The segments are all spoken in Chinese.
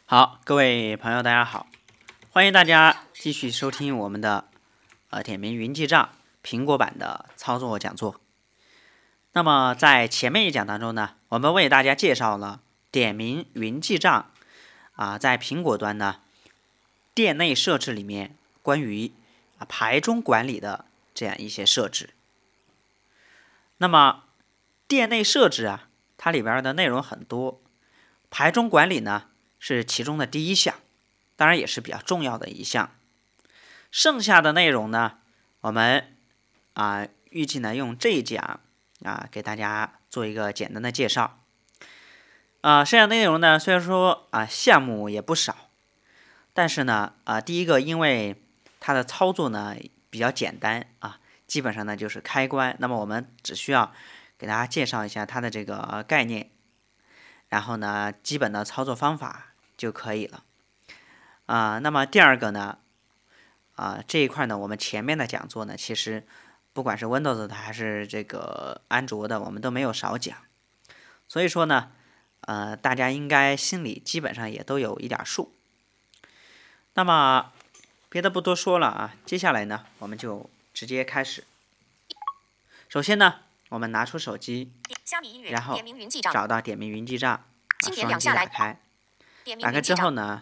好，各位朋友，大家好，欢迎大家继续收听我们的点名云记账苹果版的操作讲座。那么在前面一讲当中呢，我们为大家介绍了点名云记账在苹果端呢店内设置里面关于排中管理的这样一些设置。那么店内设置它里边的内容很多，排中管理呢是其中的第一项，当然也是比较重要的一项。剩下的内容呢，我们预计呢用这一讲给大家做一个简单的介绍。剩下的内容呢，虽然说项目也不少，但是呢第一个因为它的操作呢比较简单基本上呢就是开关，那么我们只需要给大家介绍一下它的这个概念，然后呢基本的操作方法就可以了。那么第二个呢这一块呢我们前面的讲座呢其实不管是 Windows 的还是这个安卓的我们都没有少讲，所以说呢大家应该心里基本上也都有一点数。那么别的不多说了接下来呢我们就直接开始。首先呢我们拿出手机，然后找到点名云记账，双击打开。打开之后呢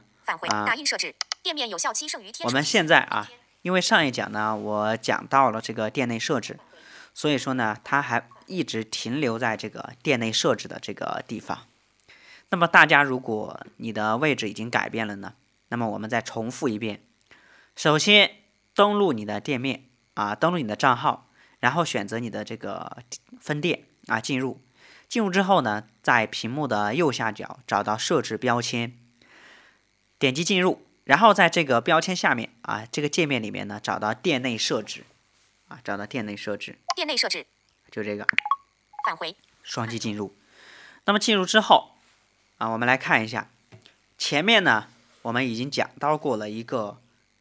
我们现在因为上一讲呢我讲到了这个店内设置，所以说呢它还一直停留在这个店内设置的这个地方。那么大家如果你的位置已经改变了呢，那么我们再重复一遍。首先登录你的店面登录你的账号，然后选择你的这个分店进入之后呢，在屏幕的右下角找到设置标签，点击进入，然后在这个标签下面这个界面里面呢找到店内设置找到店内设置就这个， 返回， 双击进入。那么进入之后我们来看一下前面呢我们已经讲到过了一个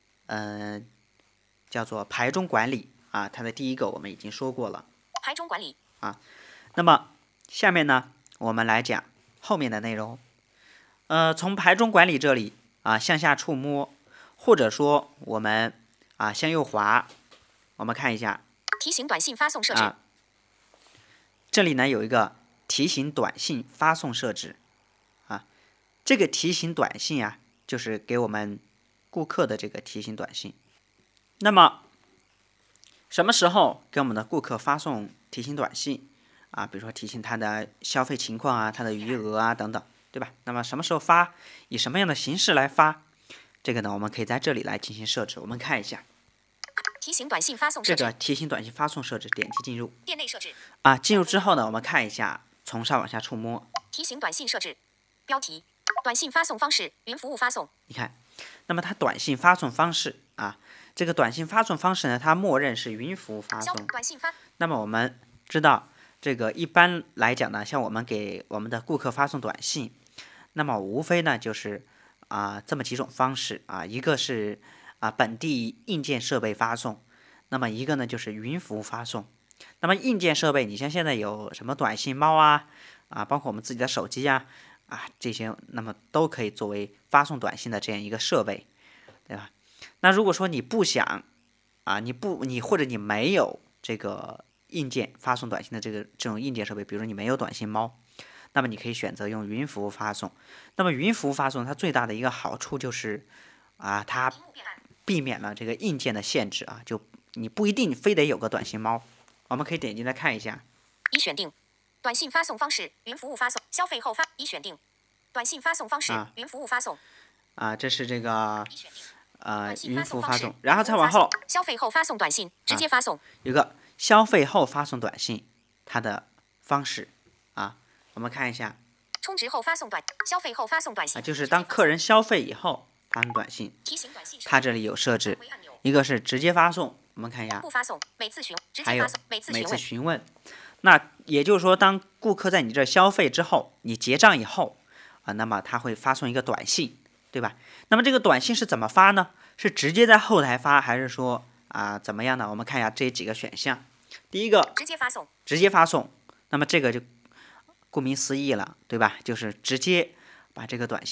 叫做排中管理它的第一个我们已经说过了， 排中管理那么下面呢我们来讲后面的内容。从排中管理这里向下触摸，或者说我们向右滑，我们看一下提醒短信发送设置这里呢有一个提醒短信发送设置这个提醒短信就是给我们顾客的这个提醒短信。那么什么时候给我们的顾客发送提醒短信比如说提醒他的消费情况他的余额等等，对吧？那么什么时候发，以什么样的形式来发，这个呢我们可以在这里来进行设置。我们看一下提醒短信发送设置， 这个提醒短信发送设置，点击进入店内设置进入之后呢我们看一下，从上往下触摸， 提醒短信设置标题，短信发送方式云服务发送。 你看，那么它短信发送方式这个短信发送方式呢它默认是云服务发送。那么我们知道这个一般来讲呢，像我们给我们的顾客发送短信，那么无非呢就是这么几种方式一个是本地硬件设备发送，那么一个呢就是云服务发送。那么硬件设备你像现在有什么短信猫包括我们自己的手机这些，那么都可以作为发送短信的这样一个设备，对吧？那如果说你不想你或者你没有这个硬件发送短信的这种硬件设备，比如说你没有短信猫，那么你可以选择用云服务发送。那么云服务发送它最大的一个好处就是它避免了这个硬件的限制就你不一定非得有个短信猫。我们可以点进来看一下， 已选定短信发送方式云服务发送，消费后发已选定短信发送方式云服务发送这是这个云服务发送，然后再往后消费后发送短信直接发送， 有个消费后发送短信它的方式我们看一下， 充值后发送消费后发送短信就是当客人消费以后发送短信，它这里有设置，一个是直接发送，我们看一下不发送每次询还有每次询问。那也就是说当顾客在你这消费之后，你结账以后那么他会发送一个短信，对吧？那么这个短信是怎么发呢？是直接在后台发，还是说怎么样呢？我们看一下这几个选项。第一个直接发送， 那么这个就顾名思义了，对吧？就是直接把这个短信呢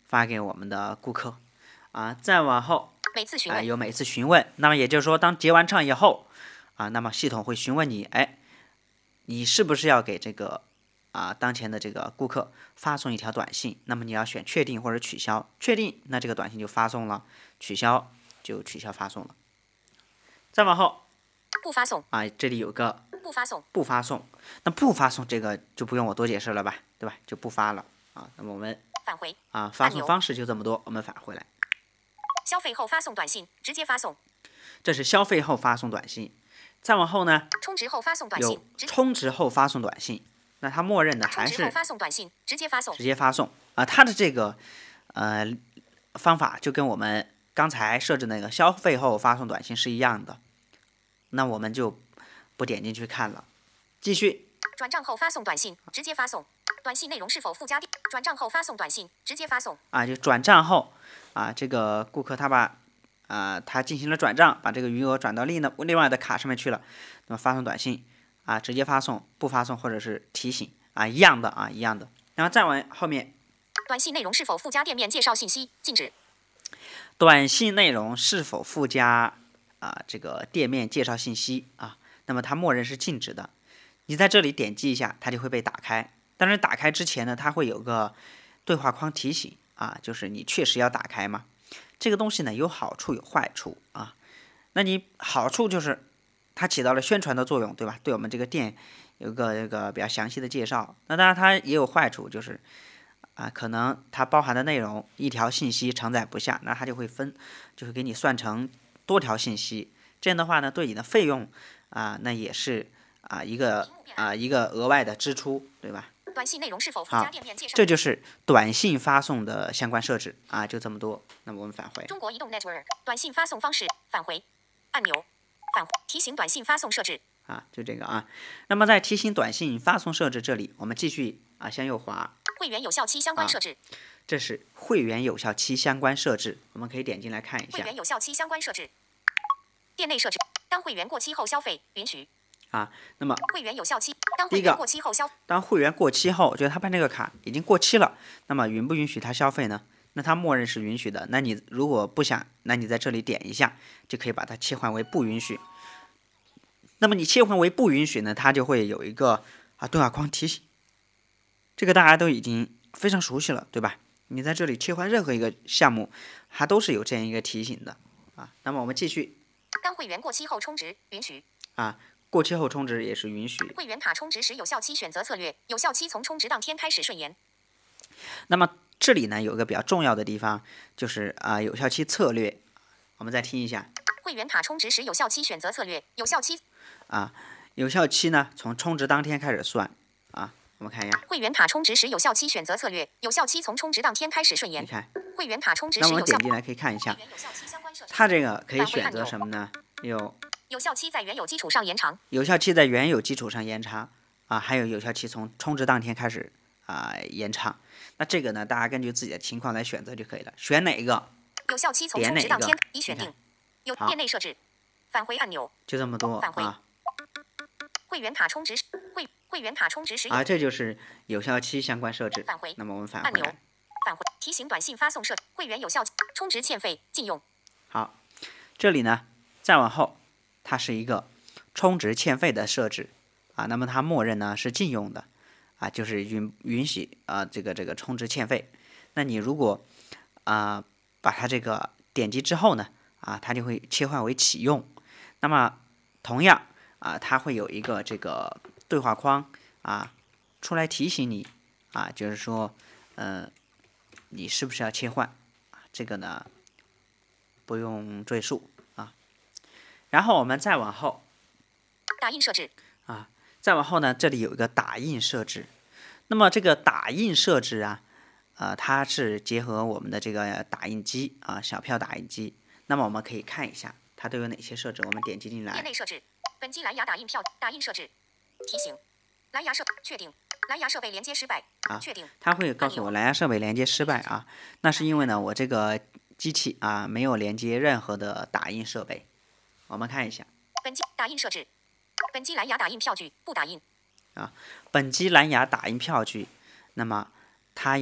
发给我们的顾客啊。再往后每次询问有每次询问，那么也就是说，当结完账以后啊，那么系统会询问你，你是不是要给这个当前的这个顾客发送一条短信？那么你要选确定或者取消，确定那这个短信就发送了，取消就取消发送了。再往后不发送这里有个不发送， 不发送，那不发送这个就不用我多解释了吧，对吧？就不发了那么我们返回发送方式就这么多，我们返回来。 消费后发送短信，直接发送。 这是消费后发送短信。再往后呢， 充值后发送短信， 有充值后发送短信，那它默认的还是发送短信，直接发送。 直接发送它的这个方法就跟我们刚才设置那个消费后发送短信是一样的。那我们就不点进去看了，继续。 转账后发送短信，直接发送。短信内容是否附加转账后发送短信，直接发送。 就转账后这个顾客他把他进行了转账，把这个余额转到另外的卡上面去了，那么发送短信直接发送，不发送或者是提醒一样的一样的。然后再往后面， 短信内容是否附加店面介绍信息，禁止。 短信内容是否附加这个店面介绍信息那么它默认是禁止的。你在这里点击一下，它就会被打开。但是打开之前呢，它会有个对话框提醒就是你确实要打开嘛。这个东西呢有好处有坏处那你好处就是它起到了宣传的作用，对吧？对我们这个店有个这个比较详细的介绍。那当然它也有坏处，就是可能它包含的内容一条信息承载不下，那它就会给你算成多条信息。这样的话呢，对你的费用那也是一个额外的支出，对吧？ 短信内容是否附加店面介绍？ 这就是短信发送的相关设置就这么多。那么我们返回中国移动 Network 短信发送方式，返回按钮，返回提醒短信发送设置就这个那么在提醒短信发送设置这里，我们继续向右滑， 会员有效期相关设置。 这是会员有效期相关设置，我们可以点进来看一下。 会员有效期相关设置，店内设置，当会员过期后消费允许。 那么会员有效期，当会员过期后当会员过期后，就是他办这个卡已经过期了，那么允不允许他消费呢？那他默认是允许的。那你如果不想，那你在这里点一下，就可以把它切换为不允许。那么你切换为不允许呢，它就会有一个对话框提醒。这个大家都已经非常熟悉了，对吧？你在这里切换任何一个项目，它都是有这样一个提醒的那么我们继续。 当会员过期后充值允许过期后充值也是允许。 会员卡充值时有效期选择策略，有效期从充值当天开始顺延。 那么这里呢有一个比较重要的地方，就是有效期策略。我们再听一下。 会员卡充值时有效期选择策略，有效期有效期呢从充值当天开始算我们看一下。 会员卡充值时有效期选择策略，有效期从充值当天开始顺延。 你看， 会员卡充值时那我们点进来可以看一下，它这个可以选择什么呢？ 有效期在原有基础上延长。 有效期在原有基础上延长还有有效期从充值当天开始延长。那这个呢，大家根据自己的情况来选择就可以了。选哪一个？ 有效期从充值当天已选定。有店内设置。返回按钮。 就这么多返回会员卡充值会员卡充值时这就是有效期相关设置。 返回。 那么我们返回来。返回提醒短信发送设会员有效期充值欠费禁用。 好，这里呢再往后，它是一个充值欠费的设置那么它默认呢是禁用的就是允许这个充值欠费。那你如果把它这个点击之后呢它就会切换为启用。那么同样它会有一个这个对话框出来提醒你就是说你是不是要切换这个呢不用赘述然后我们再往后， 打印设置再往后呢，这里有一个打印设置。那么这个打印设置它是结合我们的这个打印机小票打印机。那么我们可以看一下它都有哪些设置。我们点击进来。 店内设置，本机蓝牙打印票打印设置，提醒，蓝牙确定，蓝牙设备连接失败确定。 它会告诉我蓝牙设备连接失败那是因为呢我这个机器没有连接任何的打印设备。我们看一下。 本机打印设置，本机蓝牙打印票据不打印本机蓝牙打印票据，那么它有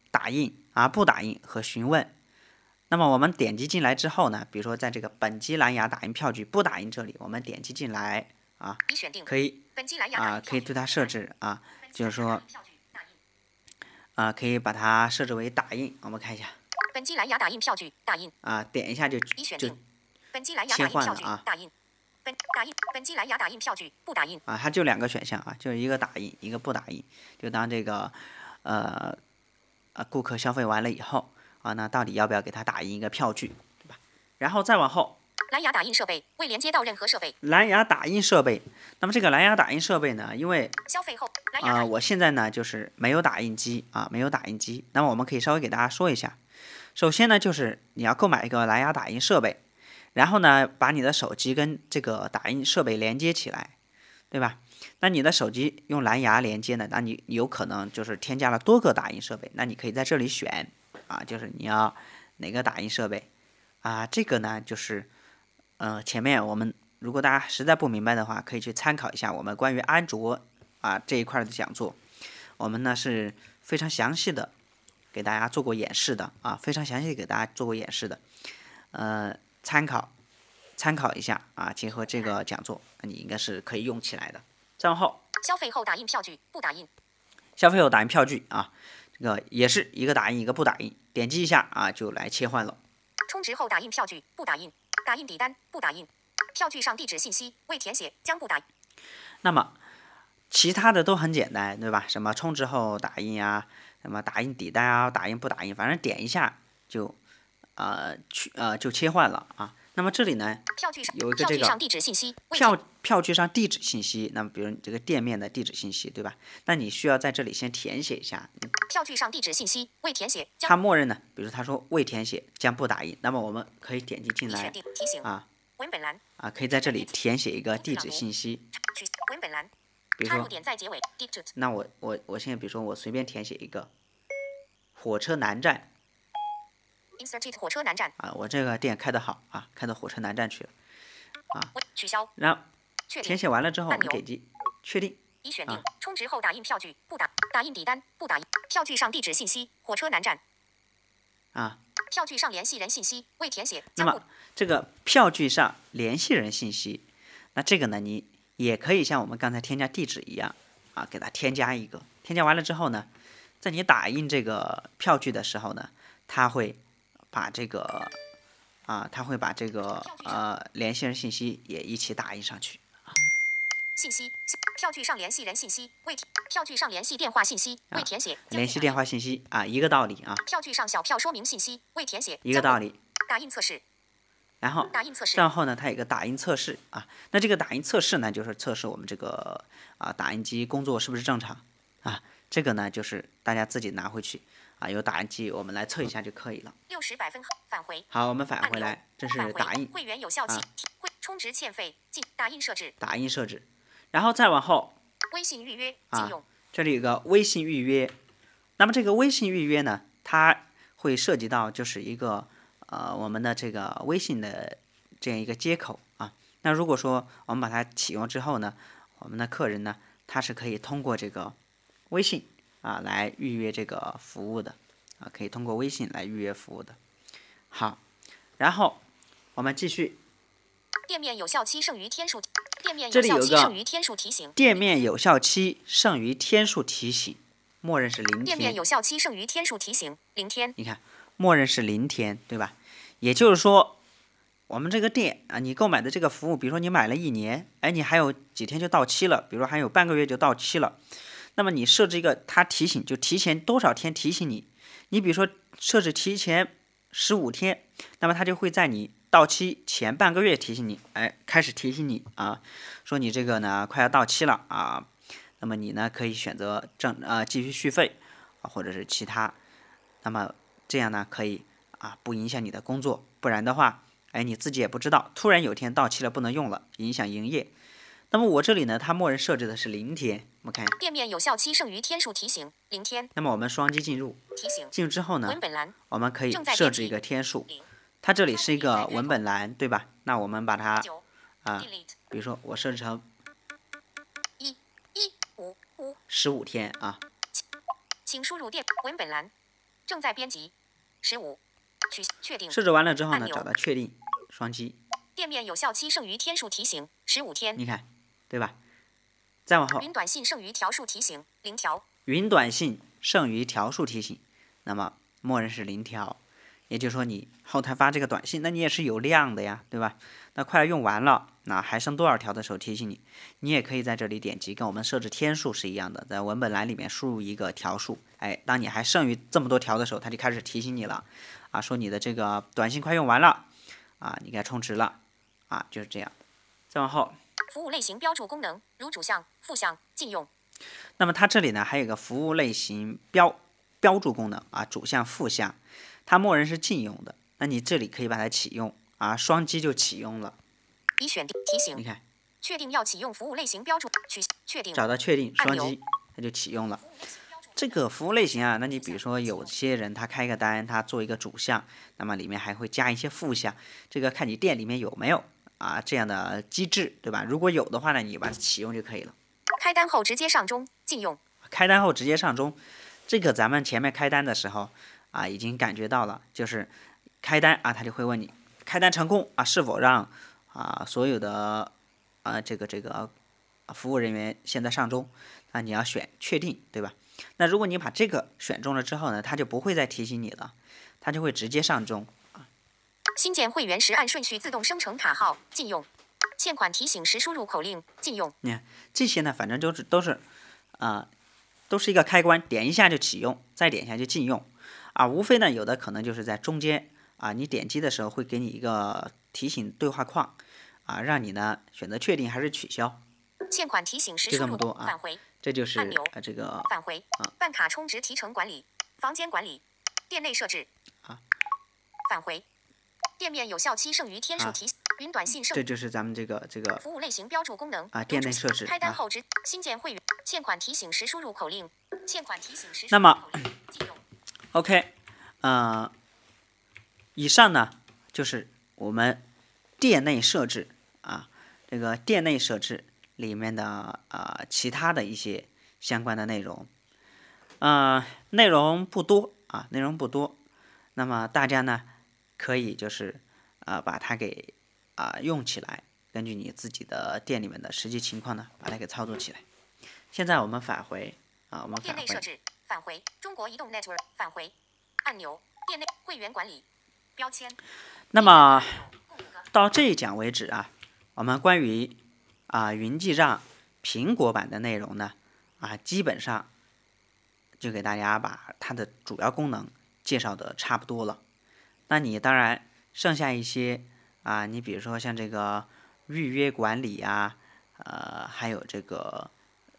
打印啊、不打印和询问。那么我们点击进来之后呢，比如说在这个本机蓝牙打印票据不打印这里，我们点击进来啊，可以可以对它设置啊，就是说可以把它设置为打印。我们看一下， 本机蓝牙打印票据打印点一下就本机蓝牙打印票据打印。本机蓝牙打印票据不打印它就2个选项就是一个打印，一个不打印。就当这个顾客消费完了以后那到底要不要给他打印一个票据，对吧？然后再往后， 蓝牙打印设备未连接到任何设备。 蓝牙打印设备，那么这个蓝牙打印设备呢，因为消费后我现在呢就是没有打印机没有打印机。那么我们可以稍微给大家说一下，首先呢就是你要购买一个蓝牙打印设备。然后呢，把你的手机跟这个打印设备连接起来，对吧？那你的手机用蓝牙连接呢，那你有可能就是添加了多个打印设备。那你可以在这里选就是你要哪个打印设备这个呢就是前面我们如果大家实在不明白的话，可以去参考一下我们关于安卓这一块的讲座，我们呢是非常详细的给大家做过演示的非常详细给大家做过演示的，参考一下结合这个讲座，你应该是可以用起来的。再往后， 消费后打印票据不打印。 消费后打印票据这个也是一个打印一个不打印，点击一下就来切换了。 充值后打印票据不打印，打印底单不打印，票据上地址信息未填写将不打印。 那么其他的都很简单，对吧？什么充值后打印什么打印底单打印不打印，反正点一下就就切换了那么这里呢，有一个这个票据上地址信息，那么比如这个店面的地址信息，对吧？那你需要在这里先填写一下。 票据上地址信息未填写， 它默认呢，比如他说未填写将不打印，那么我们可以点击进来提醒文本栏可以在这里填写一个地址信息。 文本栏， 比如说点在结尾。 那我现在比如说我随便填写一个火车南站。 Insert 火车南站我这个店开得好开到火车南站去了取消。 然后填写完了之后，我们点击确定。 已选定充值后打印票据不打印底单不打印，票据上地址信息火车南站票据上联系人信息未填写。 那么这个票据上联系人信息，那这个呢，你也可以像我们刚才添加地址一样给它添加一个。添加完了之后呢，在你打印这个票据的时候呢，它会把这个联系人信息也一起打印上去信息票据上联系人信息未票据上联系电话信息未填写。 联系电话信息一个道理票据上小票说明信息未填写， 一个道理。 打印测试。 然后打印测试， 然后呢，它有一个打印测试那这个打印测试呢，就是测试我们这个打印机工作是不是正常这个呢，就是大家自己拿回去有打印机我们来测一下就可以了。 60百分返回。 好，我们返回来，这是打印会员有效期充值欠费打印设置。 打印设置，然后再往后， 微信预约禁用。 这里有个微信预约，那么这个微信预约呢，它会涉及到就是一个我们的这个微信的这样一个接口那如果说我们把它启用之后呢，我们的客人呢，他是可以通过这个微信来预约这个服务的可以通过微信来预约服务的。好，然后我们继续。 店面有效期剩余天数。 这里有个剩余天数提醒。 店面有效期剩余天数提醒，默认是0天。 店面有效期剩余天数提醒0天。 你看，默认是0天，对吧？也就是说，我们这个店你购买的这个服务，比如说你买了1年，你还有几天就到期了，比如说还有半个月就到期了，那么你设置一个它提醒，就提前多少天提醒你。你比如说设置提前15天，那么它就会在你到期前半个月提醒你，开始提醒你说你这个呢快要到期了那么你呢可以选择继续续费或者是其他，那么这样呢可以不影响你的工作，不然的话你自己也不知道，突然有天到期了不能用了，影响营业。那么我这里呢，它默认设置的是0天，我们看一下。 店面有效期剩余天数提醒0天。 那么我们双击进入， 提醒进入之后呢， 文本栏我们可以设置一个天数。它这里是一个文本栏，对吧？那我们把它比如说我设置成15天请输入文本栏正在编辑。15，确定。 设置完了之后呢，找到确定，双击。 店面有效期剩余天数提醒15天。 你看，对吧？再往后。 云短信剩余条数提醒0条。 云短信剩余条数提醒，那么默认是0条。也就是说，你后台发这个短信，那你也是有量的呀，对吧？那快要用完了，那还剩多少条的时候提醒你，你也可以在这里点击，跟我们设置天数是一样的，在文本栏里面输入一个条数，哎，当你还剩余这么多条的时候，它就开始提醒你了，啊，说你的这个短信快用完了，啊，你该充值了，啊，就是这样。再往后， 服务类型标注功能，如主项、副项禁用。 那么它这里呢还有个服务类型标注功能啊，主项、副项。它默认是禁用的，那你这里可以把它启用啊，双击就启用了。 已选定提醒， 你看， 确定要启用服务类型标注，确定， 找到确定，双击它就启用了。这个服务类型啊，那你比如说有些人他开个单，他做一个主项，那么里面还会加一些副项，这个看你店里面有没有啊这样的机制，对吧？如果有的话呢，你把它启用就可以了。 开单后直接上中，禁用。 开单后直接上中，这个咱们前面开单的时候。啊，已经感觉到了，就是开单啊，他就会问你开单成功啊，是否让啊所有的这个服务人员现在上中，那你要选确定，对吧？那如果你把这个选中了之后呢，他就不会再提醒你了，他就会直接上中。 新建会员时按顺序自动生成卡号，禁用。欠款提醒时输入口令，禁用。 你看这些呢，反正都是一个开关，点一下就启用，再点一下就禁用。啊，无非呢，有的可能就是在中间啊，你点击的时候会给你一个提醒对话框，啊，让你呢选择确定还是取消。 欠款提醒时就这么多啊， 返回， 这就是按钮这个返回啊，办卡充值提成管理，房间管理，店内设置啊， 返回，店面有效期剩余天数提醒，云短信剩。 这就是咱们这个服务类型标注功能啊，店内设置。 开单后新建会员，欠款提醒时输入口令，欠款提醒时。 那么 ，OK。以上呢就是我们店内设置啊，这个店内设置里面的其他的一些相关的内容，内容不多啊，内容不多。那么大家呢可以就是把它给用起来，根据你自己的店里面的实际情况呢，把它给操作起来。现在我们返回啊，我们店内设置返回，中国移动 Network 返回。按钮，店内会员管理标签。 那么到这一讲为止啊，我们关于云记账苹果版的内容呢基本上就给大家把它的主要功能介绍的差不多了。那你当然剩下一些你比如说像这个预约管理啊，还有这个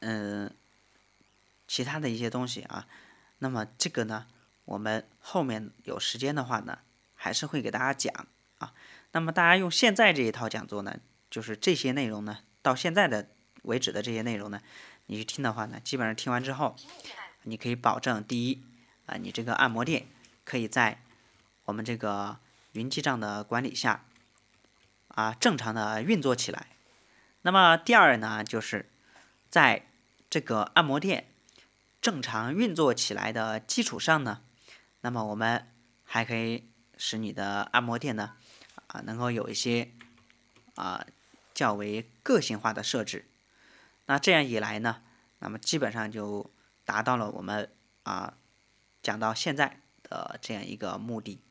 其他的一些东西啊，那么这个呢，我们后面有时间的话呢，还是会给大家讲啊。那么大家用现在这一套讲座呢，就是这些内容呢，到现在的为止的这些内容呢，你去听的话呢，基本上听完之后，你可以保证第一你这个按摩店可以在我们这个云记账的管理下正常的运作起来。那么第二呢，就是在这个按摩店正常运作起来的基础上呢，那么我们还可以使你的按摩店呢能够有一些较为个性化的设置。那这样一来呢，那么基本上就达到了我们讲到现在的这样一个目的。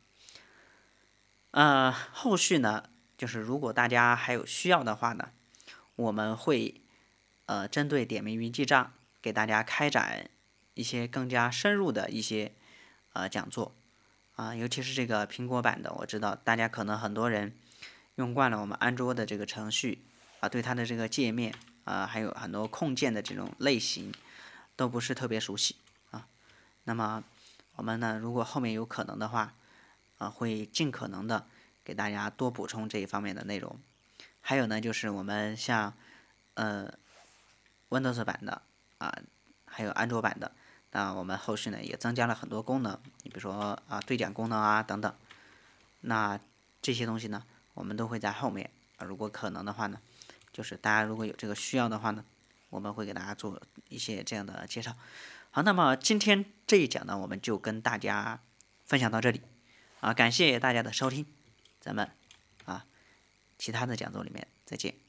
后续呢，就是如果大家还有需要的话呢，我们会针对点名云记账给大家开展一些更加深入的一些讲座尤其是这个苹果版的，我知道大家可能很多人用惯了我们安卓的这个程序对它的这个界面还有很多控件的这种类型都不是特别熟悉那么我们呢，如果后面有可能的话会尽可能的给大家多补充这一方面的内容。还有呢，就是我们像Windows 版的还有安卓版的，那我们后续呢也增加了很多功能，你比如说对讲功能等等。那这些东西呢，我们都会在后面如果可能的话呢，就是大家如果有这个需要的话呢，我们会给大家做一些这样的介绍。好，那么今天这一讲呢，我们就跟大家分享到这里感谢大家的收听，咱们其他的讲座里面再见。